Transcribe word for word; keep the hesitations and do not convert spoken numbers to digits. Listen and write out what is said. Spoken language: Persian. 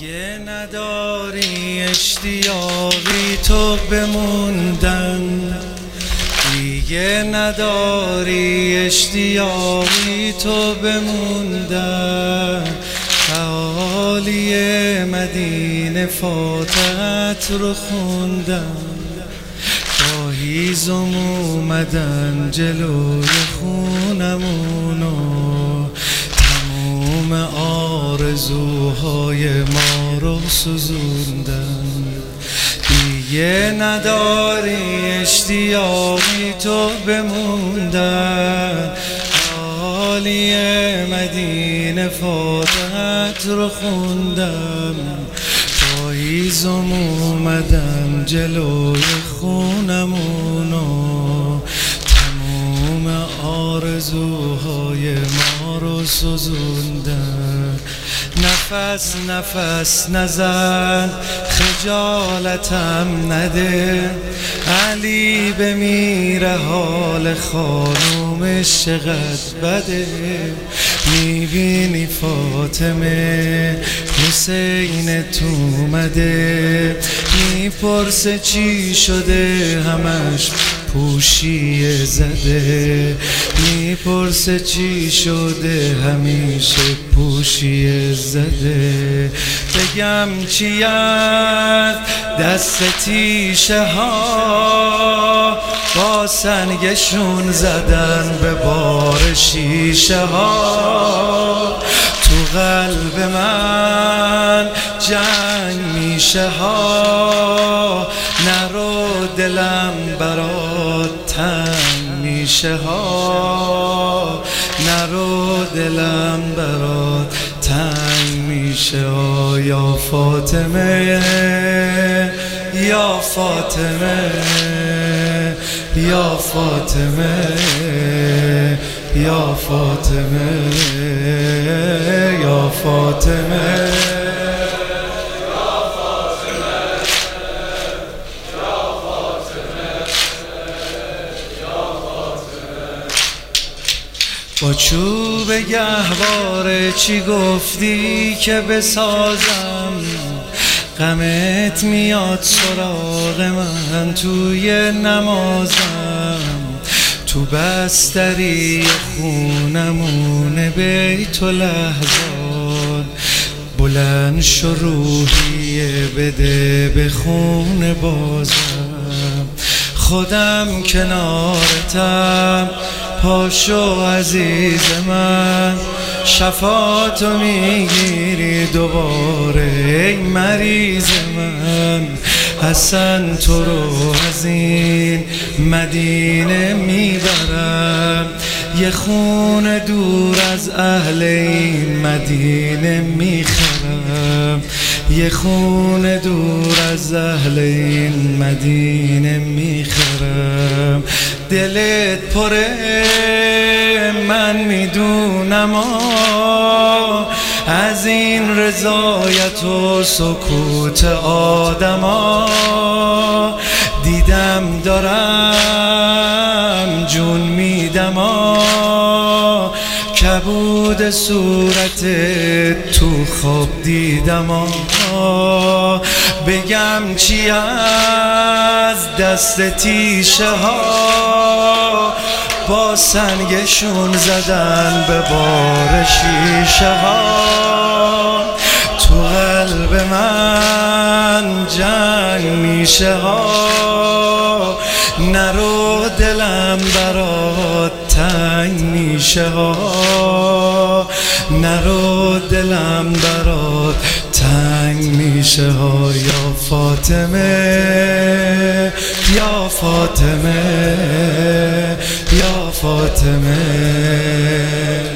دیگه نداری اشتیاقی تو بموندن، دیگه نداری اشتیاقی تو بموندن. تعالی مدینه فاتحت رو خوندن، گاهی زم اومدن جلوی خونمونو، تموم آرزوهای ما رو سوزوندن. دیگه نداری اشتیاقی تو بموندن، حالی مدینه فاتحت رو خوندم، پاییزم اومدن جلوی خونمونو، تموم آرزوهای ما رو سوزوندن. نفس نفس نزن خجالتم نده، علی بمیره حال خانومش چقدر بده. میبینی فاطمه حسین تو اومده، میپرسه چی شده همش پوشیه زده، میپرسه چی شده همیشه پوشیه زده. بگم چی از دست تیشه ها، با سنگشون زدن به بار شیشه ها. تو قلب من جنگ میشه ها، نرو دلم برات تنگ میشه ها، نرو دلم برات تنگ میشه ها. یا فاطمه یا فاطمه یا فاطمه یا فاطمه یا فاطمه با چوب گهواره چی گفتی که بسازم، غمت میاد سراغ من توی نمازم. تو بستری خونمون بیت لحظات، بلند شو روحیه بده به خون بازم. خودم کنارتم پاشو عزیز من، شفاعتو میگیری دوباره ای مریض من. حسن تو رو از این مدینه میبرم، یه خون دور از اهل این مدینه میخرم، یه خون دور از اهل این مدینه میخرم. دلت پره من میدونم از این رضایت و سکوت آدما، دیدم دارم جون میدم کبود صورت تو خواب دیدم. بگم چی از دست تیشه ها، با سنگشون زدن به بار شیشه ها. تو قلب من جنگ میشه ها، نرو دلم برات تنگ میشه ها، نرو دلم برات تنگ میشه ها. یا فاطمه یا فاطمه یا فاطمه